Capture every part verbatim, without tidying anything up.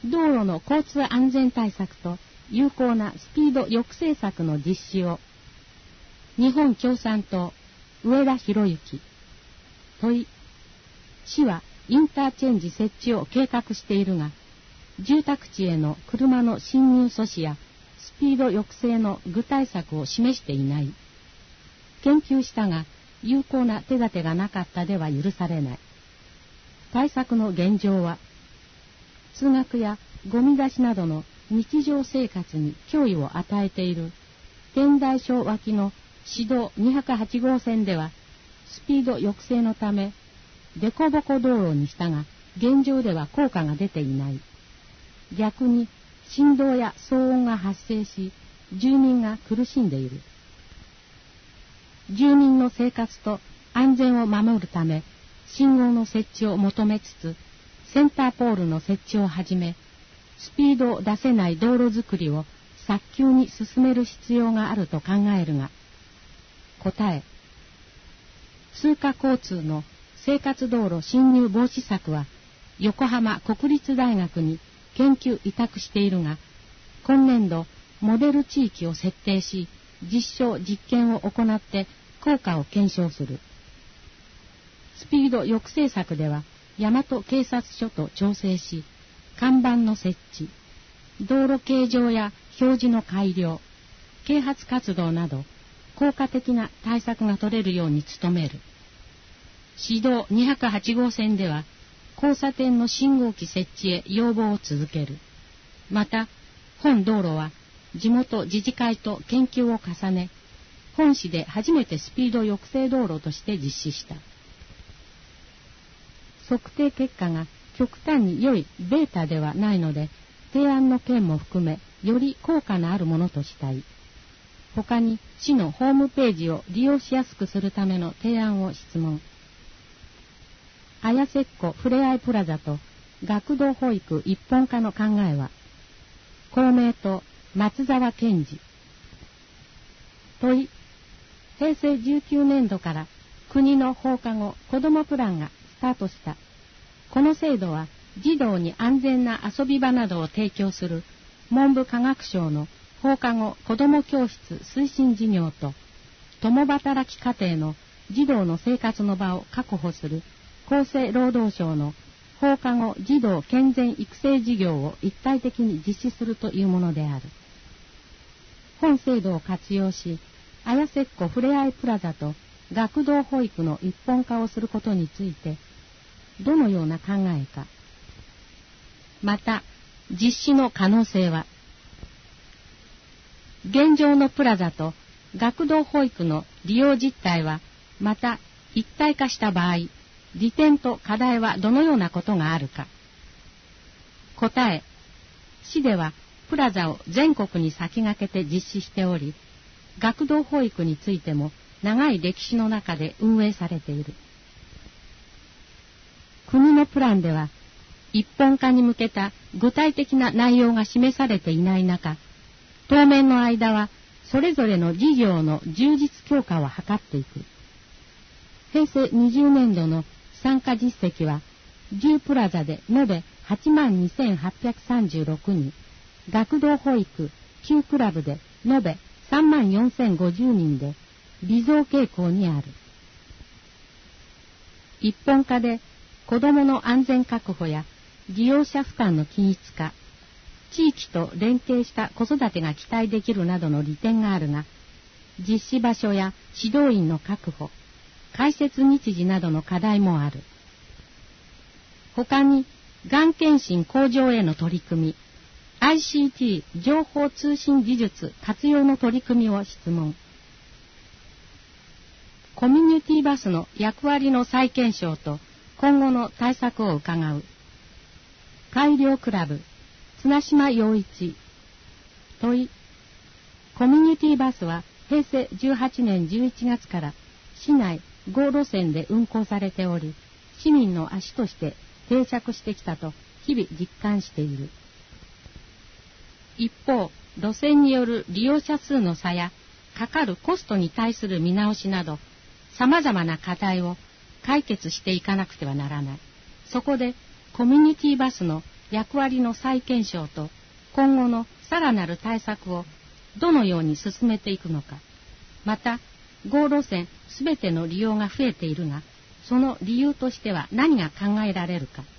道路の交通安全対策と有効なスピード抑制策の実施を。日本共産党上田博之。問い。市はインターチェンジ設置を計画しているが、住宅地への車の進入阻止やスピード抑制の具体策を示していない。研究したが有効な手立てがなかったでは許されない。対策の現状は、通学やゴミ出しなどの日常生活に脅威を与えている天台小脇の市道にひゃくはち号線では、スピード抑制のため凸凹道路にしたが、現状では効果が出ていない。逆に振動や騒音が発生し、住民が苦しんでいる。住民の生活と安全を守るため、信号の設置を求めつつ、センターポールの設置をはじめ、スピードを出せない道路づくりを早急に進める必要があると考えるが、答え。通過交通の生活道路侵入防止策は、横浜国立大学に研究委託しているが、今年度モデル地域を設定し、実証実験を行って効果を検証する。スピード抑制策では、大和警察署と調整し、看板の設置、道路形状や表示の改良、啓発活動など、効果的な対策が取れるように努める。市道にひゃくはち号線では、交差点の信号機設置へ要望を続ける。また、本道路は地元自治会と研究を重ね、本市で初めてスピード抑制道路として実施した。測定結果が極端に良いベータではないので、提案の件も含め、より効果のあるものとしたい。他に、市のホームページを利用しやすくするための提案を質問。綾瀬っ子ふれあいプラザと学童保育一本化の考えは、公明党松沢健二。問い。平成じゅうきゅうねんどから国の放課後子どもプランがスタートした。この制度は児童に安全な遊び場などを提供する文部科学省の放課後子ども教室推進事業と、共働き家庭の児童の生活の場を確保する厚生労働省の放課後児童健全育成事業を一体的に実施するというものである。本制度を活用し、綾瀬っ子ふれあいプラザと学童保育の一本化をすることについて、どのような考えか。また、実施の可能性は、現状のプラザと学童保育の利用実態は、また一体化した場合、利点と課題はどのようなことがあるか。答え。市ではプラザを全国に先駆けて実施しており、学童保育についても長い歴史の中で運営されている。国のプランでは、一本化に向けた具体的な内容が示されていない中、当面の間はそれぞれの事業の充実強化を図っていく。平成にじゅうねんどの参加実績は、じゅうプラザで延べ はちまんにせんはっぴゃくさんじゅうろくにん、学童保育きゅうクラブで延べさんまんよんせんごじゅうにんで微増傾向にある。一本化で子どもの安全確保や利用者負担の均一化、地域と連携した子育てが期待できるなどの利点があるが、実施場所や指導員の確保、開設日時などの課題もある。他に、がん検診向上への取り組み、アイシーティー 情報通信技術活用の取り組みを質問。コミュニティバスの役割の再検証と今後の対策を伺う。改良クラブ、綱島洋一。問い。コミュニティバスは平成じゅうはちねんじゅういちがつから市内ご路線で運行されており、市民の足として定着してきたと日々実感している。一方、路線による利用者数の差やかかるコストに対する見直しなど、様々な課題を解決していかなくてはならない。そこでコミュニティバスの役割の再検証と今後のさらなる対策をどのように進めていくのか。また、号路線すべての利用が増えているが、その理由としては何が考えられるか。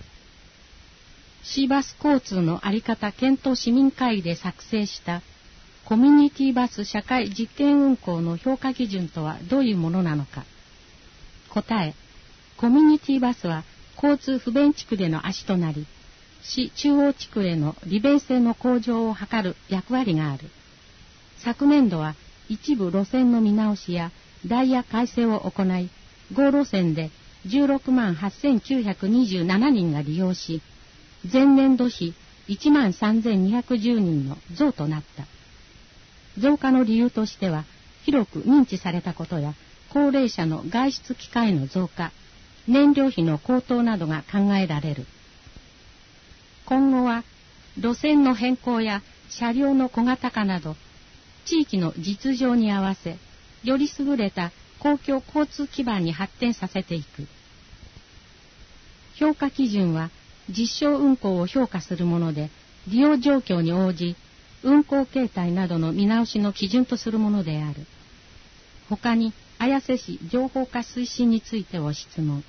市バス交通の在り方検討市民会議で作成したコミュニティバス社会実験運行の評価基準とはどういうものなのか。答え、コミュニティバスは交通不便地区での足となり、市中央地区への利便性の向上を図る役割がある。昨年度は一部路線の見直しやダイヤ改正を行い、号路線でじゅうろくまんはっせんきゅうひゃくにじゅうななにんが利用し、前年度比いちまんさんぜんにひゃくじゅうにんの増となった。増加の理由としては、広く認知されたことや、高齢者の外出機会の増加、燃料費の高騰などが考えられる。今後は、路線の変更や車両の小型化など、地域の実情に合わせ、より優れた公共交通基盤に発展させていく。評価基準は、実証運行を評価するもので、利用状況に応じ、運行形態などの見直しの基準とするものである。他に、綾瀬市情報化推進についてを質問。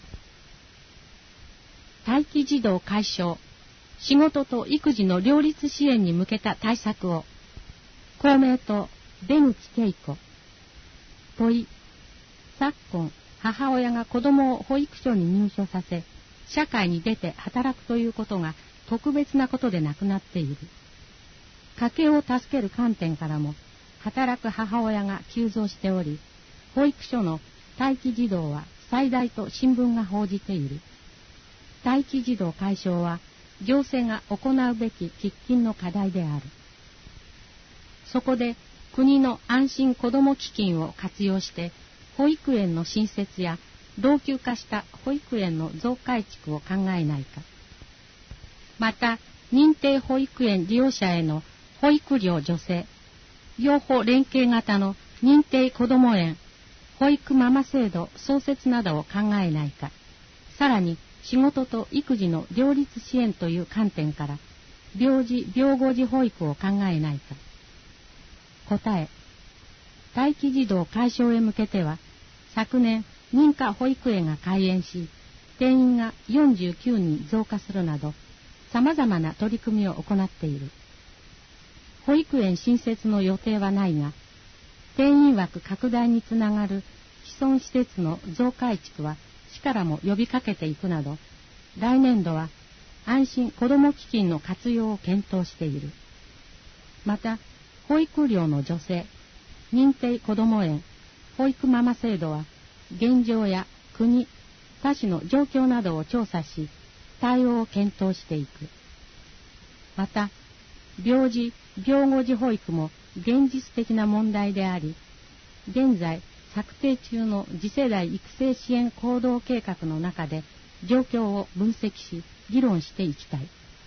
待機児童解消、仕事と育児の両立支援に向けた対策を。公明党、出口恵子。問い、昨今、母親が子供を保育所に入所させ、社会に出て働くということが特別なことでなくなっている。家計を助ける観点からも、働く母親が急増しており、保育所の待機児童は最大と新聞が報じている。待機児童解消は、行政が行うべき喫緊の課題である。そこで、国の安心子ども基金を活用して、保育園の新設や老朽化した保育園の増改築を考えないか。また、認定保育園利用者への保育料助成、両方連携型の認定こども園、保育ママ制度創設などを考えないか。さらに、仕事と育児の両立支援という観点から、病児・病後児保育を考えないか。答え、待機児童解消へ向けては、昨年、認可保育園が開園し、定員がよんじゅうきゅうにん増加するなど、様々な取り組みを行っている。保育園新設の予定はないが、定員枠拡大につながる既存施設の増改築は市からも呼びかけていくなど、来年度は安心子ども基金の活用を検討している。また、保育料の助成、認定こども園、保育ママ制度は、現状や国、他市の状況などを調査し、対応を検討していく。また、病児・病後児保育も現実的な問題であり、現在策定中の次世代育成支援行動計画の中で状況を分析し、議論していきたい。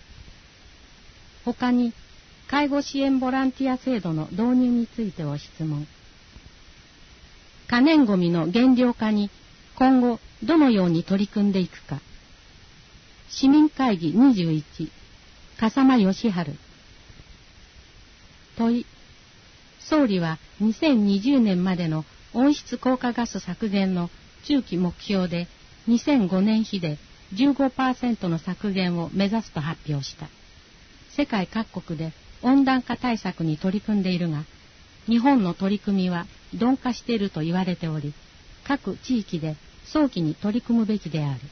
他に、介護支援ボランティア制度の導入についてを質問。可燃ごみの減量化に今後どのように取り組んでいくか。市民会議にじゅういち、笠間義治。問い、総理はにせんにじゅうねんまでの温室効果ガス削減の中期目標でにせんごねん比で じゅうごパーセント の削減を目指すと発表した。世界各国で温暖化対策に取り組んでいるが、日本の取り組みは鈍化していると言われており、各地域で早期に取り組むべきである。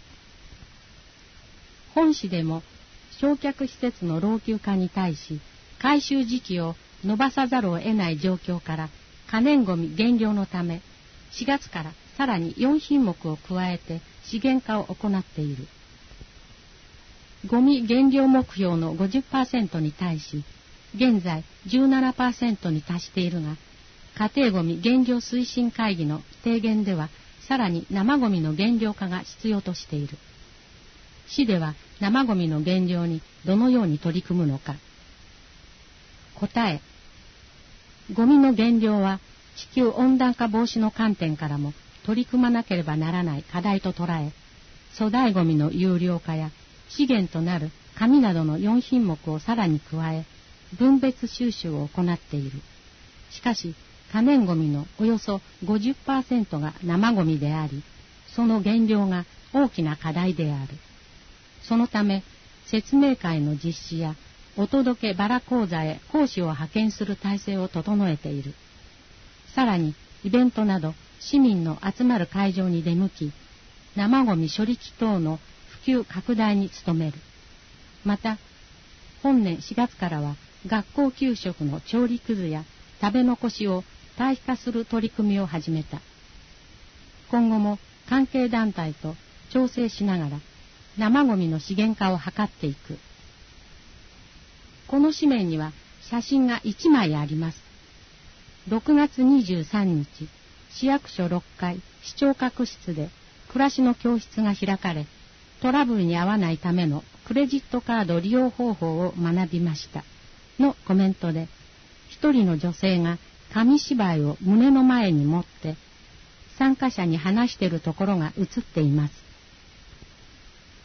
本市でも焼却施設の老朽化に対し、回収時期を延ばさざるを得ない状況から可燃ごみ減量のため、しがつからさらによん品目を加えて資源化を行っている。ゴミ減量目標の ごじゅっパーセント に対し、現在 じゅうななパーセント に達しているが、家庭ゴミ減量推進会議の提言では、さらに生ゴミの減量化が必要としている。市では生ゴミの減量にどのように取り組むのか。答え、ゴミの減量は地球温暖化防止の観点からも取り組まなければならない課題と捉え、粗大ゴミの有料化や資源となる紙などのよん品目をさらに加え、分別収集を行っている。しかし、可燃ごみのおよそ ごじゅっパーセント が生ごみであり、その減量が大きな課題である。そのため、説明会の実施やお届けバラ講座へ講師を派遣する体制を整えている。さらに、イベントなど市民の集まる会場に出向き、生ごみ処理機等の普及拡大に努める。また、本年しがつからは学校給食の調理くずや食べ残しを堆肥化する取り組みを始めた。今後も関係団体と調整しながら生ごみの資源化を図っていく。この紙面には写真がいちまいあります。ろくがつにじゅうさんにち、市役所ろっかい市長閣室で暮らしの教室が開かれ、トラブルに遭わないためのクレジットカード利用方法を学びましたのコメントで、一人の女性が紙芝居を胸の前に持って参加者に話しているところが映っています。